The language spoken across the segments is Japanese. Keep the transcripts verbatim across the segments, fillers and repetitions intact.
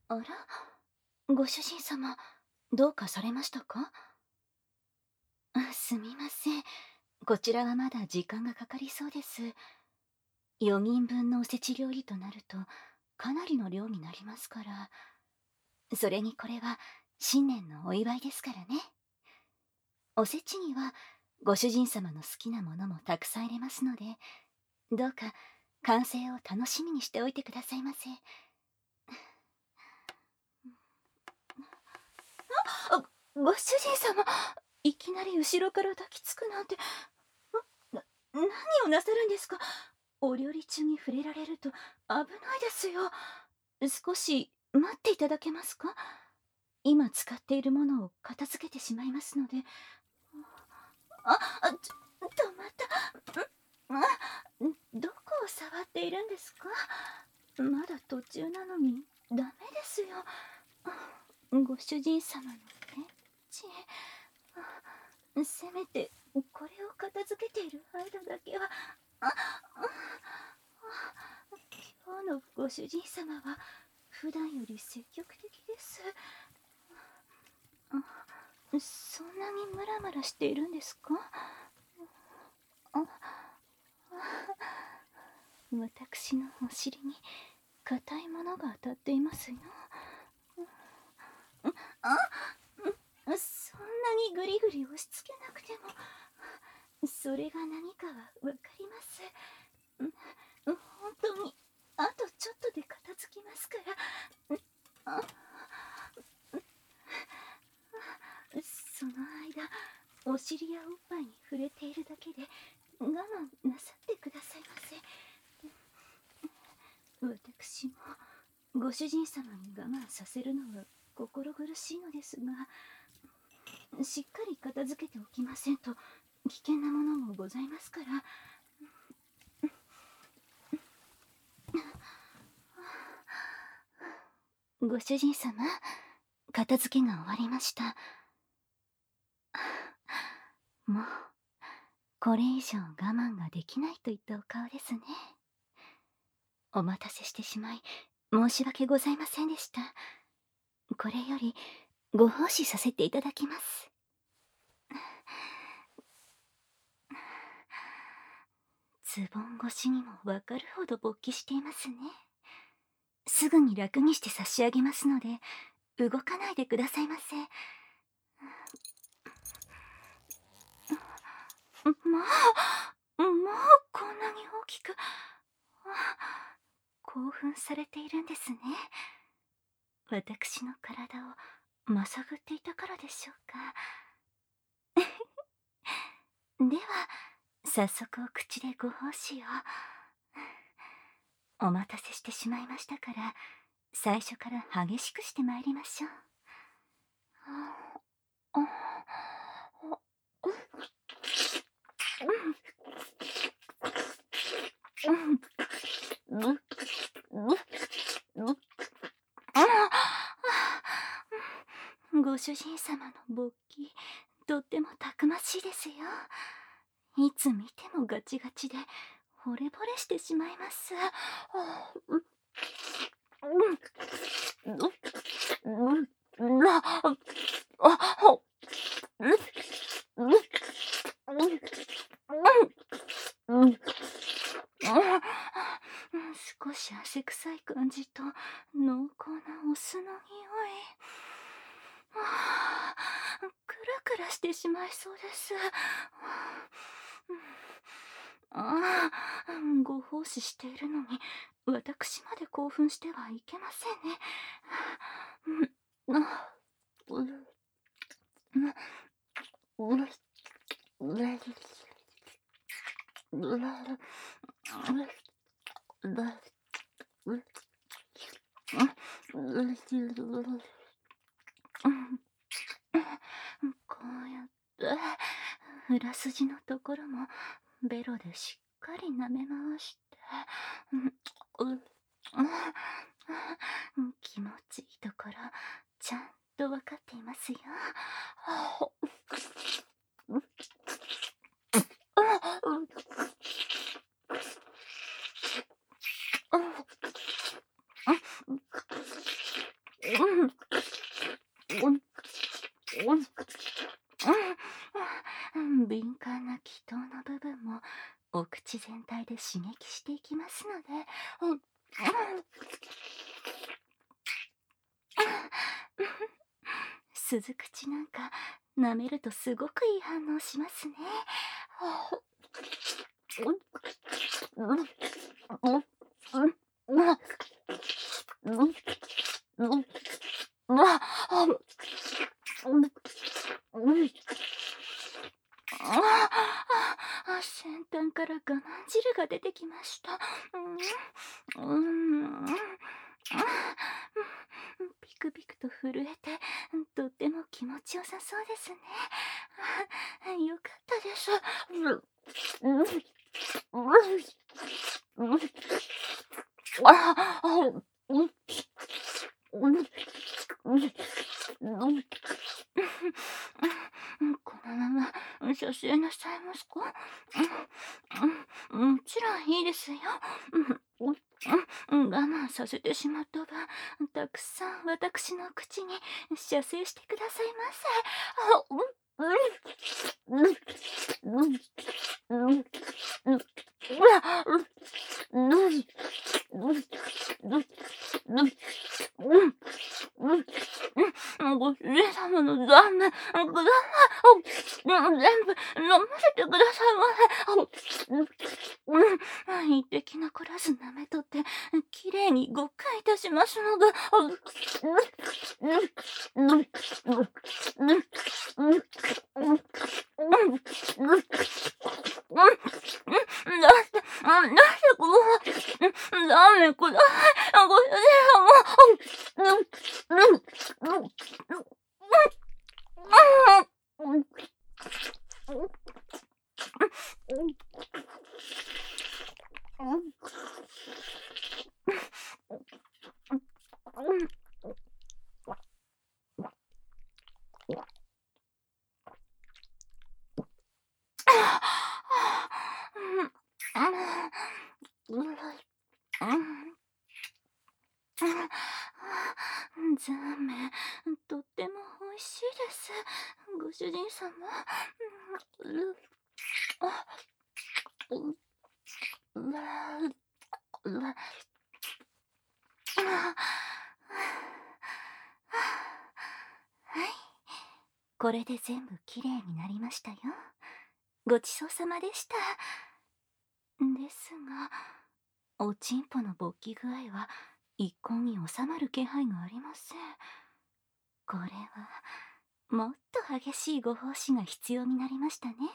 あら、ご主人様、どうかされましたか？あ、すみません。こちらはまだ時間がかかりそうです。よにんぶんのおせち料理となると、かなりの量になりますから。それにこれは、新年のお祝いですからね。おせちには、ご主人様の好きなものもたくさん入れますので、どうか完成を楽しみにしておいてくださいませ。あ、ご主人様、いきなり後ろから抱きつくなんて、な、何をなさるんですか？お料理中に触れられると危ないですよ。少し待っていただけますか？今使っているものを片付けてしまいますので。あ、あ、ちょ、止まった。ん、あ、どこを触っているんですか？まだ途中なのにダメですよ。ご主人様のペンチ、せめてこれを片付けている間だけは。あ、あ、今日のご主人様は普段より積極的です。そんなにムラムラしているんですか？あ、私のお尻に硬いものが当たっていますよ。あ、そんなにグリグリ押し付けなくても、それが何かはわかります。本当にあとちょっとで片付きますから。あ、その間、お尻やおっぱいに触れているだけで我慢なさってくださいませ。私もご主人様に我慢させるのは心苦しいのですが、しっかり片付けておきませんと危険なものもございますから。ご主人様、片付けが終わりました。もうこれ以上我慢ができないといったお顔ですね。お待たせしてしまい申し訳ございませんでした。これよりご奉仕させていただきます。ズボン越しにもわかるほど勃起していますね。すぐに楽にして差し上げますので、動かないでくださいませ。もう、もうこんなに大きく。興奮されているんですね。私の体をまさぐっていたからでしょうか。では早速お口でご奉仕を。お待たせしてしまいましたから、最初から激しくしてまいりましょう。ご主人様の勃起、とってもたくましいですよ。いつ見てもガチガチで惚れ惚れしてしまいます。少し汗臭い感じと濃厚なお酢の匂い。クラクラしてしまいそうです。ああ、ご奉仕しているのに私まで興奮してはいけませんね。こうやって裏筋のところもベロでしっかり舐め回して、気持ちいいところちゃんと分かっていますよ。 お口全体で刺激していきますので、うん、鈴口なんか舐めるとすごくいい反応しますね。あ、先端から我慢汁が出てきました。うん、うん、ピクピクと震えて、とっても気持ちよさそうですね。よかったです。このまま射精なさいますか？もちろんいいですよ。我慢させてしまった分、たくさん私の口に射精してくださいませ。ご主人様の残念、ください。全部飲ませてくださいませ。一滴残らず舐めとって、きれいにごっかいいたしますので。だって、なんでこの、ラーメンください。ご主人ザーメン、とっても美味しいです。ご主人様。はい、これで全部きれいになりましたよ。ごちそうさまでした。ですが、おちんぽの勃起具合は一向に収まる気配がありません。これはもっと激しいご奉仕が必要になりましたね。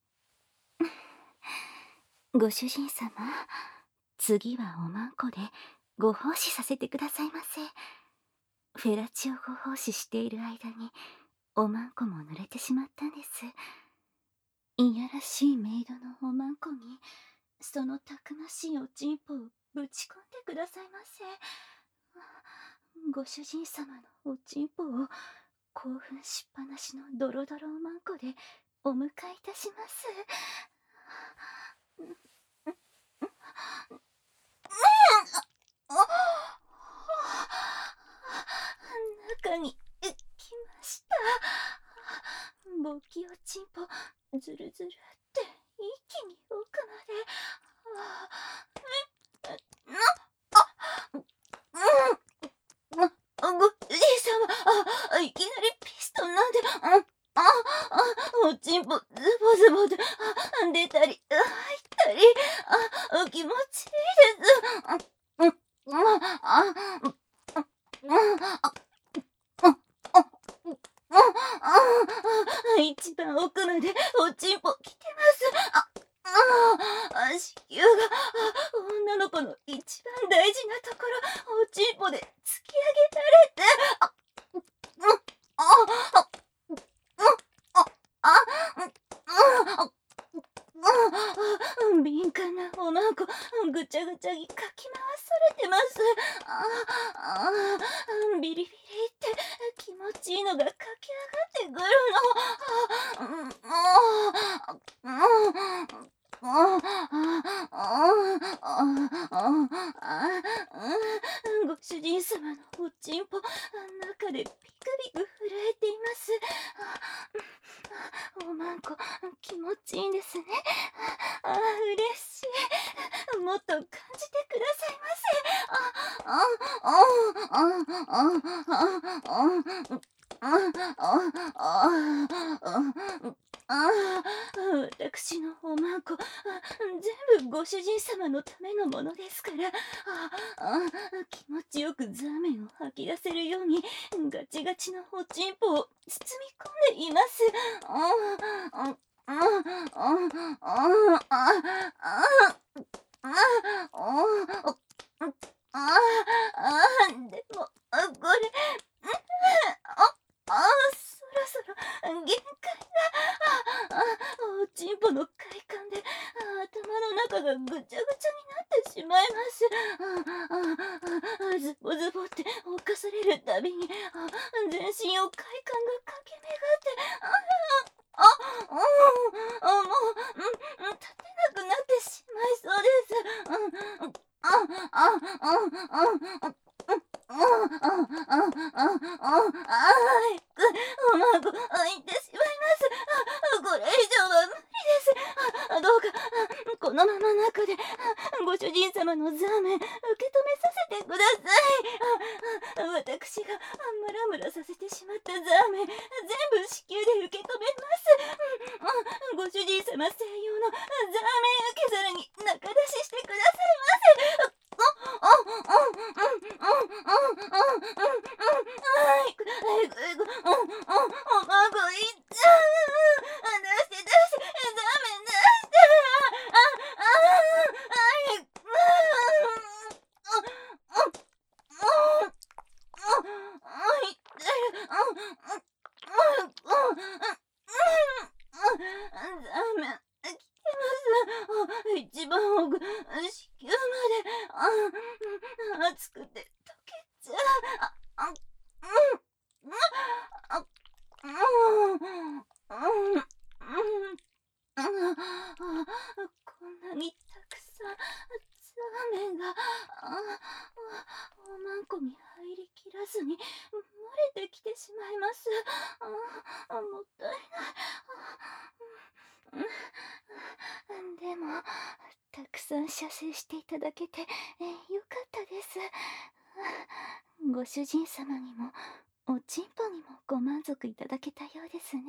ご主人様、次はおまんこでご奉仕させてくださいませ。フェラチオご奉仕している間におまんこも濡れてしまったんです。いやらしいメイドのおまんこにそのたくましいおちんぽをぶち込んでくださいませ。ご主人様のおちんぽを興奮しっぱなしのドロドロおまんこでお迎えいたします。中に来ました。勃起おちんぽずるずるって一気に奥まで。ご主人様、あ、いきなりピストンなんて、あ、あ、あ、おちんぽズボズボで出たり入ったり、あ、気持ちいいです。あ、あ、あ、一番奥までおちんぽ来てます。あ、あ、子宮が女の子の一番大事なところ、おちんぽで突き上げられて、あ、あ、あ、あ、あ、敏感なおまんこぐちゃぐちゃにかき回されてます。ああ、ビリビリって気持ちいいのがかき上がってくるの。ご主人様のおちんぽ中でピクピク震えています。おまんこ気持ちいいんですね。ああ、嬉感じてくださいませ。あ、あ、あ、あ、あ、あ、あ、あ、あ、あ、私のおまんこ、全部ご主人様のためのものですから、あ、あ、気持ちよくザーメンを吐き出せるようにガチガチのおちんぽを包み込んでいます。あ、あ、あ、あ、あ、あ、あ、あ、あ、あ、あ、でも、あ、これ、あ、あ、そろそろ限界が、あ、あ、おちんぽの快感で頭の中がぐちゃぐちゃになってしまいます。あ、あ、あ、ズボズボって犯されるたびに、あ、全身を快感が駆け巡って、あ、あ、あ、あ、もう、うん、立てなくなってしまいそうです。うん、あ、あ、あ、あ、あ、あ、あ、あ、あ、あ、あ、く、おまご、言ってしまいます。あ、これ以上は無理です。あ、どうか、このまま中で、ご主人様のザーメン、受け止めさせてください。あ、私がムラムラさせてしまったザーメン、全部子宮で受け止めます。ご主人様専用のザーメン受け皿に中出ししてくださいませ。あ、あ、あ、あ、あ、あ、あ、あ、あい、く、えぐ、えぐ、お、お、おまごいっちゃう。出して出して、ザーメン出して。あ、あ、あ、あい、あ、あ、あ、あ、いってる。あ、あ、あ、あ、ザーメン、来てます。一番奥、子宮まで、あ、熱くて溶けちゃう。あ、あ、うん、あ、うん、うん、うん、こんなにたくさんザーメンが、あ、おまんこに入りきらずに漏れてきてしまいます。あ、もったいない。でも、たくさん射精していただけて、えよかったです。ご主人様にも、おちんぽにもご満足いただけたようですね。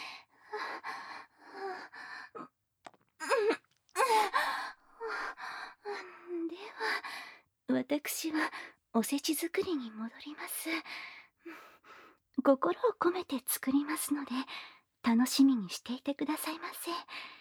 では、私はおせち作りに戻ります。心を込めて作りますので、楽しみにしていてくださいませ。